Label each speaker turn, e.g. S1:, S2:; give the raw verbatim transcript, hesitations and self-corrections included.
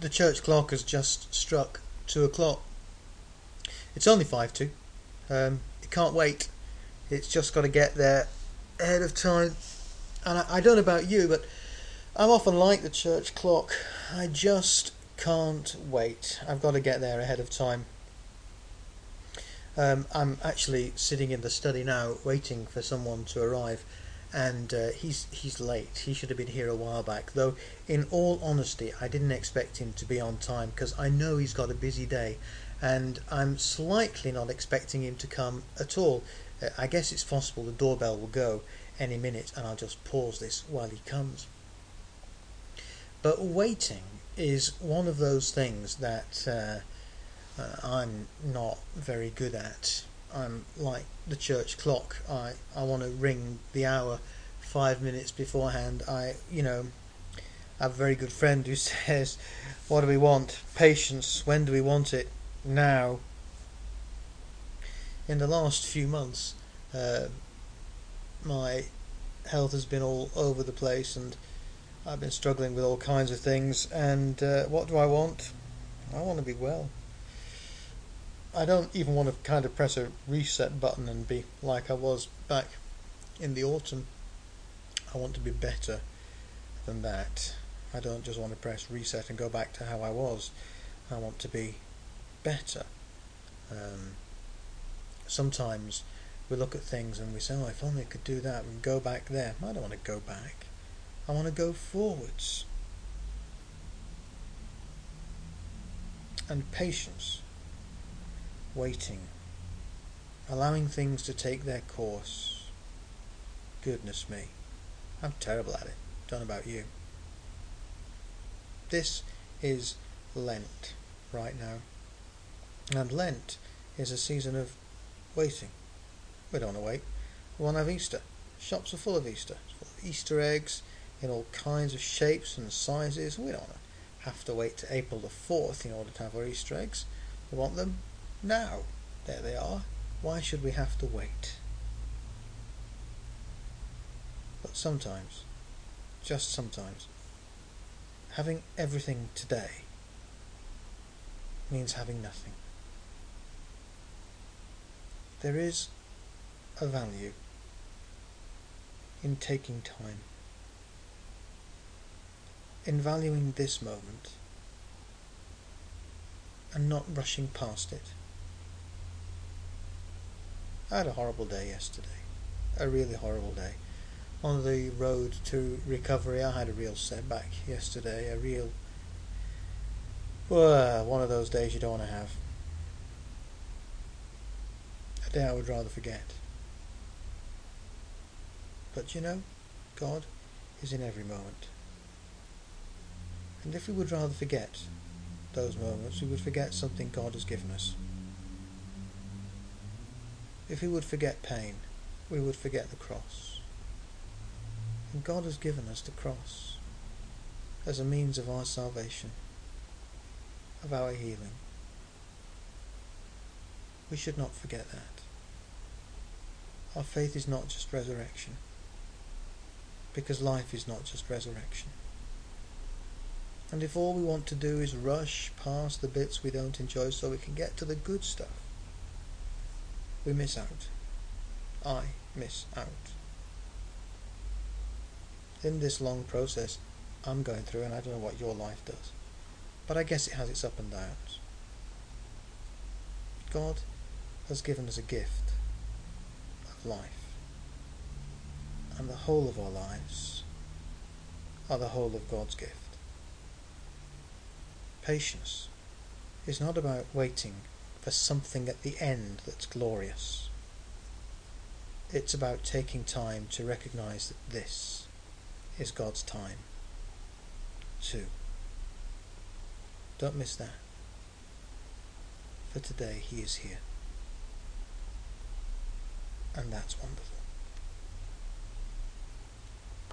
S1: the church clock has just struck two o'clock. It's only five to. Um, it can't wait. It's just got to get there ahead of time. And I, I don't know about you, but I'm often like the church clock. I just can't wait. I've got to get there ahead of time. Um, I'm actually sitting in the study now, waiting for someone to arrive, and uh, he's he's late. He should have been here a while back. Though, in all honesty, I didn't expect him to be on time because I know he's got a busy day, and I'm slightly not expecting him to come at all. Uh, I guess it's possible the doorbell will go any minute, and I'll just pause this while he comes. But waiting is one of those things that uh, uh, I'm not very good at. I'm like the church clock. I, I want to ring the hour five minutes beforehand. I, you know, I have a very good friend who says, what do we want? Patience. When do we want it? Now. In the last few months, uh, my health has been all over the place, and I've been struggling with all kinds of things. And uh, what do I want? I want to be well. I don't even want to kind of press a reset button and be like I was back in the autumn. I want to be better than that. I don't just want to press reset and go back to how I was. I want to be better. Um, sometimes we look at things and we say, oh, if only I could do that, we can go back there. I don't want to go back. I want to go forwards. And patience. Waiting, allowing things to take their course. Goodness me, I'm terrible at it. Don't know about you. This is Lent right now, and Lent is a season of waiting. We don't want to wait. We want to have Easter. Shops are full of Easter. It's full of Easter eggs in all kinds of shapes and sizes. We don't have to wait to April the fourth in order to have our Easter eggs. We want them now. There they are. Why should we have to wait? But sometimes, just sometimes, having everything today means having nothing. There is a value in taking time, in valuing this moment and not rushing past it. I had a horrible day yesterday. A really horrible day. On the road to recovery, I had a real setback yesterday. A real... Uh, one of those days you don't want to have. A day I would rather forget. But you know, God is in every moment. And if we would rather forget those moments, we would forget something God has given us. If we would forget pain, we would forget the cross. And God has given us the cross as a means of our salvation, of our healing. We should not forget that. Our faith is not just resurrection, because life is not just resurrection. And if all we want to do is rush past the bits we don't enjoy so we can get to the good stuff, we miss out. I miss out. In this long process I'm going through, and I don't know what your life does, but I guess it has its up and downs. God has given us a gift of life, and the whole of our lives are the whole of God's gift. Patience is not about waiting for something at the end that's glorious. It's about taking time to recognize that this is God's time too. Don't miss that. For today He is here. And that's wonderful.